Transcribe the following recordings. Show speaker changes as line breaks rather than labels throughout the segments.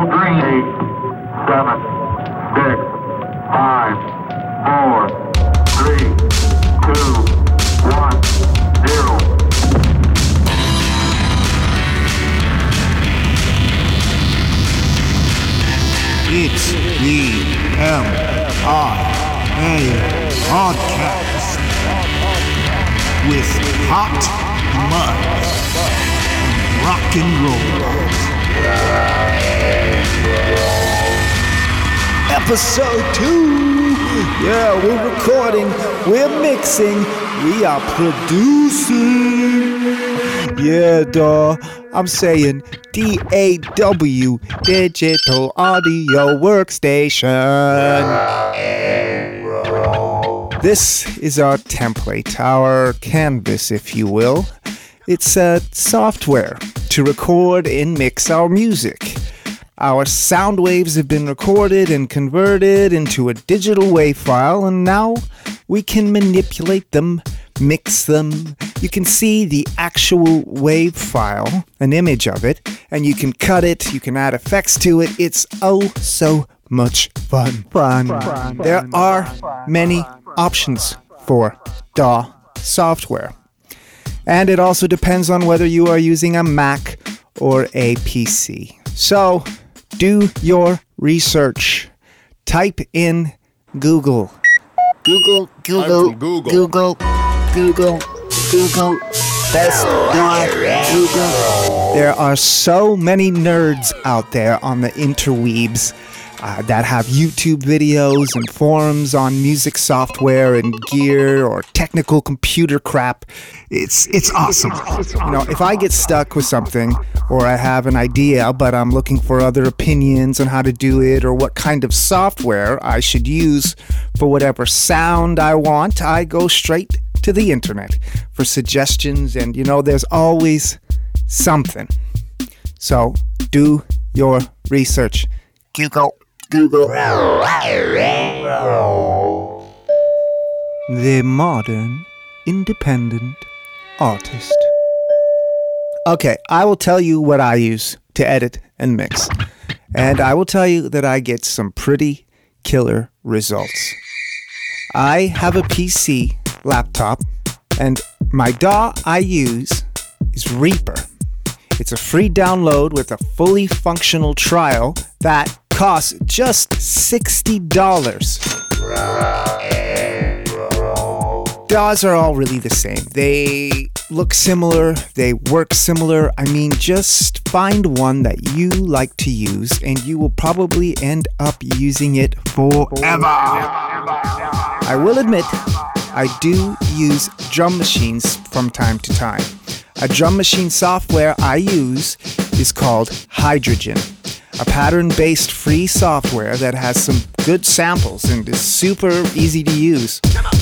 It's the MIA Podcast with Hot Mud and Rock and Roll. Episode 2. Yeah, we're recording, we're mixing, we are producing. Yeah, duh. I'm saying DAW, Digital Audio Workstation. This is our template, our canvas, if you will. It's a software to record and mix our music. Our sound waves have been recorded and converted into a digital wave file, and now we can manipulate them, mix them. You can see the actual wave file, an image of it, and you can cut it, you can add effects to it. It's oh so much fun. There are many options for DAW software. And it also depends on whether you are using a Mac or a PC. So, do your research. Type in Google. Google. Best DAW Google. There are so many nerds out there on the interwebs that have YouTube videos and forums on music software and gear or technical computer crap. It's awesome. You know, if I get stuck with something or I have an idea but I'm looking for other opinions on how to do it or what kind of software I should use for whatever sound I want, I go straight to the internet for suggestions, and you know, there's always something. So do your research. Google. The modern independent artist. Okay, I will tell you what I use to edit and mix. And I will tell you that I get some pretty killer results. I have a PC laptop, and my DAW I use is Reaper. It's a free download with a fully functional trial that costs just $60. DAWs are all really the same. They look similar, they work similar. I mean, just find one that you like to use and you will probably end up using it forever. I will admit, I do use drum machines from time to time. A drum machine software I use is called Hydrogen, a pattern-based free software that has some good samples and is super easy to use.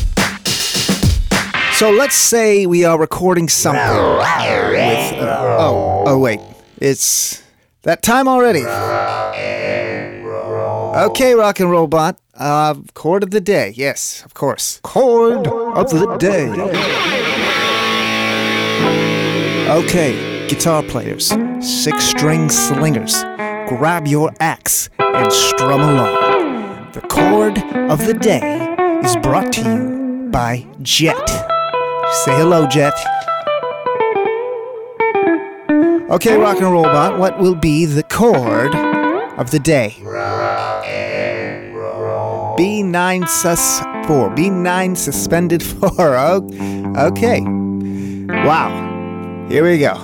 So let's say we are recording something with... oh wait, it's that time already. Okay, Rock and Robot. Chord of the day. Yes, of course. Chord of the day. Okay, guitar players, 6-string slingers, grab your axe and strum along. The chord of the day is brought to you by Jet. Say hello, Jet. Okay, Rock and Robot, what will be the chord of the day? B9 sus 4. B9 suspended 4. Okay. Wow. Here we go.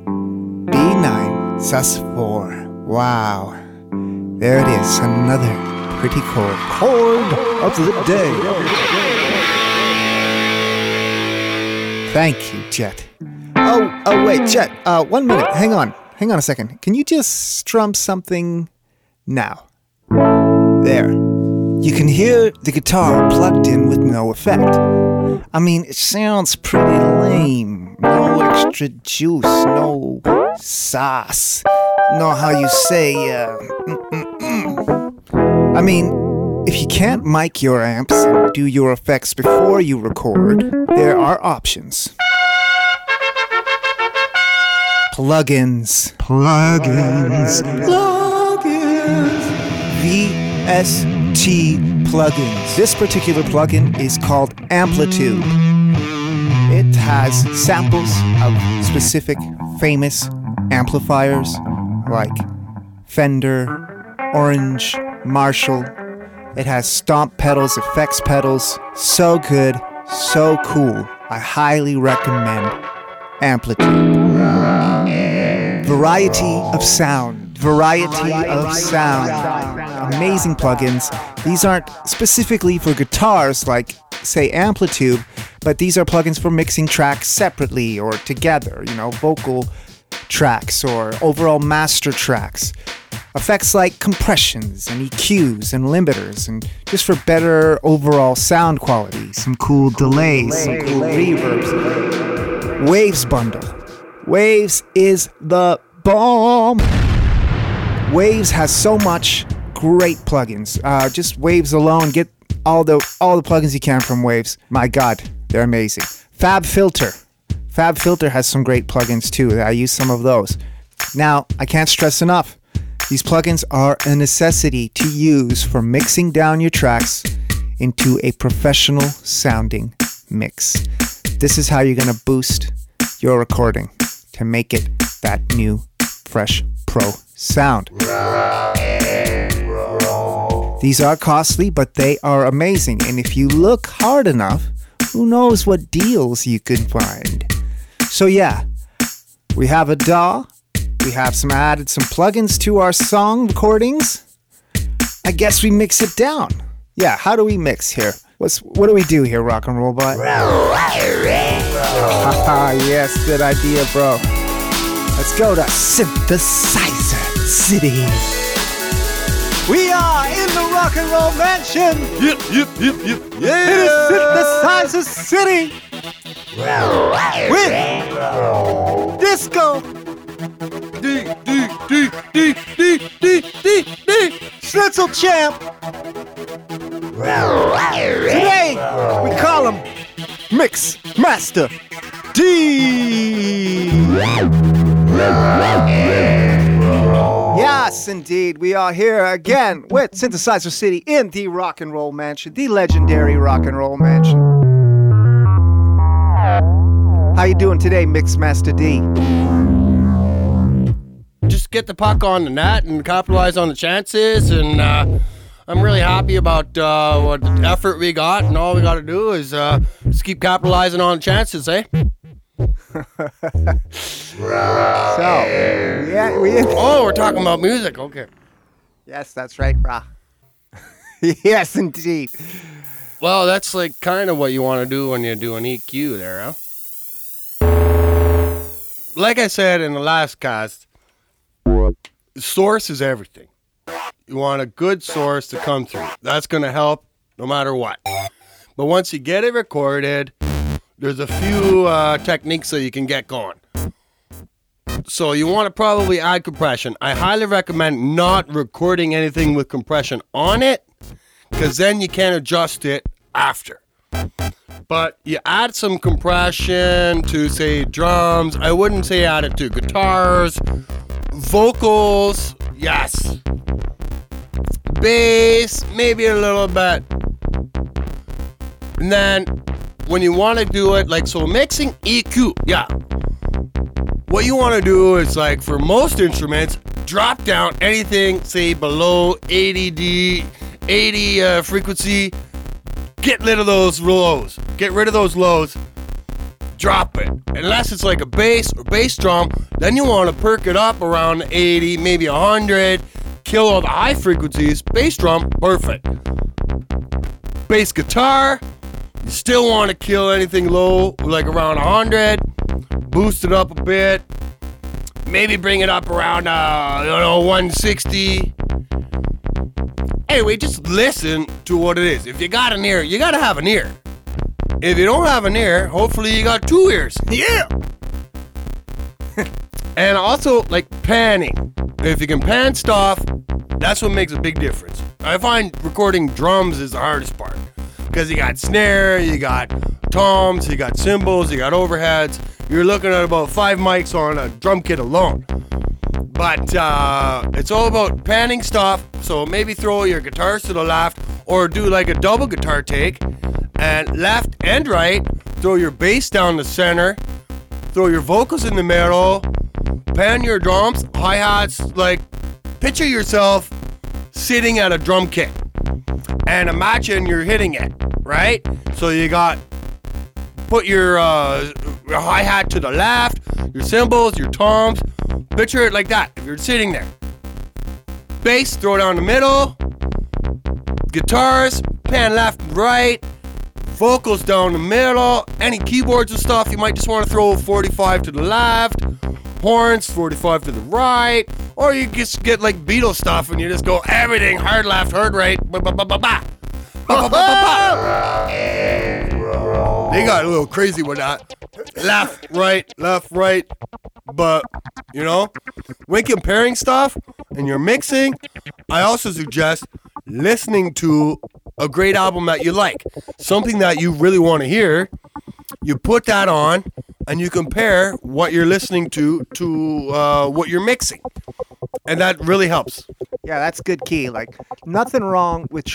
B9 sus 4. Wow. There it is. Another pretty chord. Chord of the day. Thank you, Jet. Oh, wait, Jet. 1 minute. Hang on a second. Can you just strum something now? There. You can hear the guitar plugged in with no effect. I mean, it sounds pretty lame. No extra juice, no sauce. Know how you say, I mean, if you can't mic your amps and do your effects before you record, there are options. Plugins. ST plugins. This particular plugin is called Amplitude. It has samples of specific famous amplifiers like Fender, Orange, Marshall. It has stomp pedals, effects pedals. So good, so cool. I highly recommend Amplitude. Variety of sound. Amazing plugins. These aren't specifically for guitars like, say, Amplitude, but these are plugins for mixing tracks separately or together, vocal tracks or overall master tracks. Effects like compressions and EQs and limiters, and just for better overall sound quality. Some cool delays, some cool reverbs. Waves bundle. Waves is the bomb. Waves has so much great plugins. Just Waves alone, get all the plugins you can from Waves. My God, they're amazing. FabFilter has some great plugins too. I use some of those. Now, I can't stress enough. These plugins are a necessity to use for mixing down your tracks into a professional sounding mix. This is how you're going to boost your recording to make it that new, fresh, pro sound. These are costly, but they are amazing. And if you look hard enough, who knows what deals you can find. So yeah, we have a DAW. We have added some plugins to our song recordings. I guess we mix it down. Yeah, how do we mix here? What do we do here, Rock and Roll Bot? Yes, good idea, bro. Let's go to Synthesizer City. We are in the Rock and Roll Mansion.
Yep. Yeah.
It is Synthesizer City. With disco. Schnitzel Champ. Today, we call him Mix Master D. Yes, indeed. We are here again with Synthesizer City in the Rock and Roll Mansion, the legendary Rock and Roll Mansion. How you doing today, Mixmaster D?
Just get the puck on the net and capitalize on the chances, and I'm really happy about what effort we got, and all we got to do is just keep capitalizing on the chances, eh? We're talking about music. Okay.
Yes, that's right, brah. Yes, indeed.
Well, that's like kind of what you want to do when you do an EQ there, huh? Like I said in the last cast, source is everything. You want a good source to come through. That's going to help no matter what. But once you get it recorded, there's a few techniques that you can get going. So you want to probably add compression. I highly recommend not recording anything with compression on it, because then you can't adjust it after. But you add some compression to, say, drums. I wouldn't say add it to guitars. Vocals, yes. Bass, maybe a little bit. And then when you want to do it, like, so mixing EQ, yeah. What you want to do is, like, for most instruments, drop down anything, say, below 80 frequency. Get rid of those lows. Drop it. Unless it's like a bass or bass drum, then you want to perk it up around 80, maybe 100. Kill all the high frequencies. Bass drum, perfect. Bass guitar, you still want to kill anything low, like around 100. Boost it up a bit. Maybe bring it up around, 160. Anyway, just listen to what it is. If you got an ear, you got to have an ear. If you don't have an ear, hopefully you got two ears. Yeah! And also, like, panning. If you can pan stuff, that's what makes a big difference. I find recording drums is the hardest part. Because you got snare, you got toms, you got cymbals, you got overheads. You're looking at about 5 mics on a drum kit alone. But it's all about panning stuff. So maybe throw your guitars to the left or do like a double guitar take. And left and right, throw your bass down the center. Throw your vocals in the middle. Pan your drums, hi-hats. Like, picture yourself sitting at a drum kit. And imagine you're hitting it, right? So you got, put your hi-hat to the left, your cymbals, your toms. Picture it like that, if you're sitting there. Bass, throw it down the middle. Guitars, pan left and right. Vocals down the middle. Any keyboards and stuff, you might just want to throw 45 to the left. Horns, 45 to the right. Or you just get like Beatles stuff and you just go everything, hard left, hard right. They got a little crazy with that. Left, right. But, you know, when comparing stuff and you're mixing, I also suggest listening to a great album that you like. Something that you really want to hear. You put that on and you compare what you're listening to what you're mixing. And that really helps.
Yeah, that's good key. Like, nothing wrong with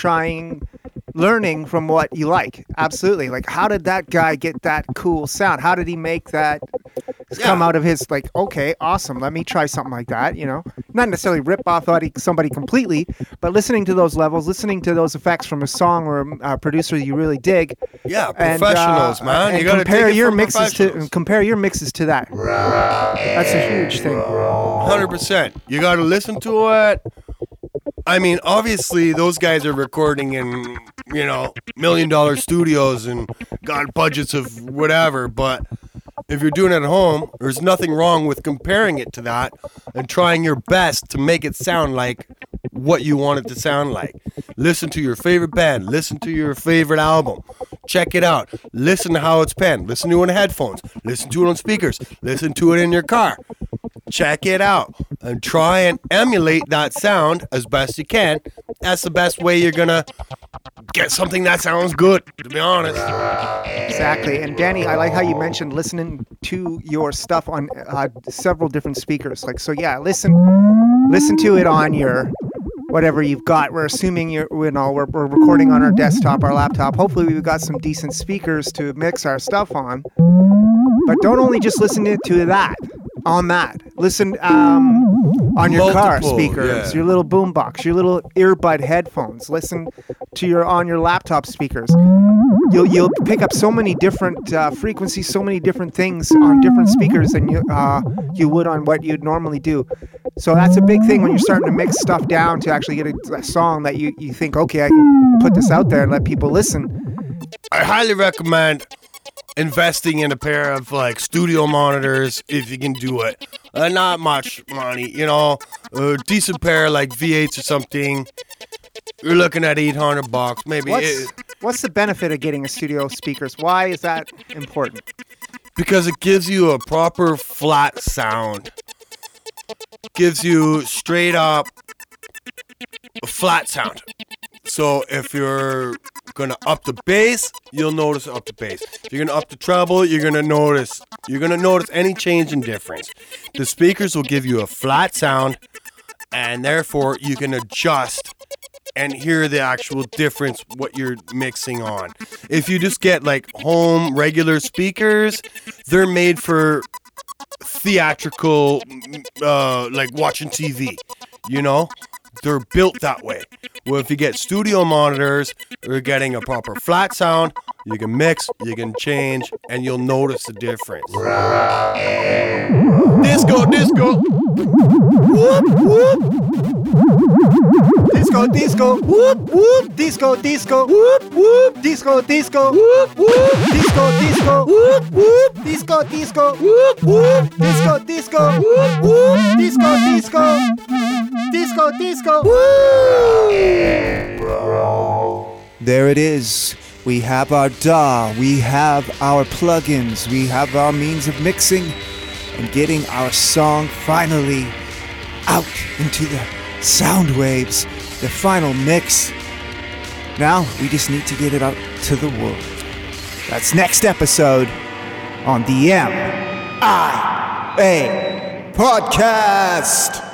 learning from what you like. Absolutely. Like, how did that guy get that cool sound? How did he make that come out of his, like, okay, awesome, let me try something like that, you know? Not necessarily rip off somebody completely, but listening to those levels, listening to those effects from a song or a producer you really dig.
Yeah, professionals, man.
And
you gotta
compare
take it
your
from
mixes compare your mixes to that. That's a huge thing.
100%. You gotta listen to it. I mean, obviously, those guys are recording in, you know, $1 million studios and got budgets of whatever, but if you're doing it at home, there's nothing wrong with comparing it to that and trying your best to make it sound like what you want it to sound like. Listen to your favorite band. Listen to your favorite album. Check it out. Listen to how it's penned. Listen to it on headphones. Listen to it on speakers. Listen to it in your car. Check it out and try and emulate that sound as best you can. That's the best way you're going to get something that sounds good, to be honest.
Exactly. And Danny, I like how you mentioned listening to your stuff on several different speakers. Like, so yeah, listen to it on your whatever you've got. We're assuming we're recording on our desktop, our laptop. Hopefully we've got some decent speakers to mix our stuff on. But don't only just listen to that. On that, listen on your car speakers, your little boombox, your little earbud headphones. Listen to on your laptop speakers. You'll pick up so many different frequencies, so many different things on different speakers than you would on what you'd normally do. So that's a big thing when you're starting to mix stuff down to actually get a song that you think, okay, I can put this out there and let people listen.
I highly recommend investing in a pair of like studio monitors if you can do it. Not much money, you know, a decent pair like V8s or something. You're looking at $800 maybe.
What's the benefit of getting a studio speakers? Why is that important?
Because it gives you a proper flat sound. Gives you straight up a flat sound. So if you're going to up the bass, you'll notice up the bass. If you're going to up the treble, you're going to notice any change in difference. The speakers will give you a flat sound, and therefore you can adjust and hear the actual difference what you're mixing on. If you just get like home regular speakers, they're made for theatrical, like watching TV, you know? They're built that way. Well, if you get studio monitors, you're getting a proper flat sound. You can mix, you can change, and you'll notice the difference. Disco, disco. Whoop, whoop.
Disco, disco. Whoop, whoop. Disco, disco. Whoop, whoop. Disco, disco. Whoop, whoop. Disco, disco. Whoop, whoop. Disco, disco. Whoop, whoop. Disco, disco. Whoop, whoop. Disco, disco. Disco, disco. Woo! There it is. We have our DAW, we have our plugins, we have our means of mixing and getting our song finally out into the sound waves, the final mix. Now we just need to get it out to the world. That's next episode on the MIA Podcast.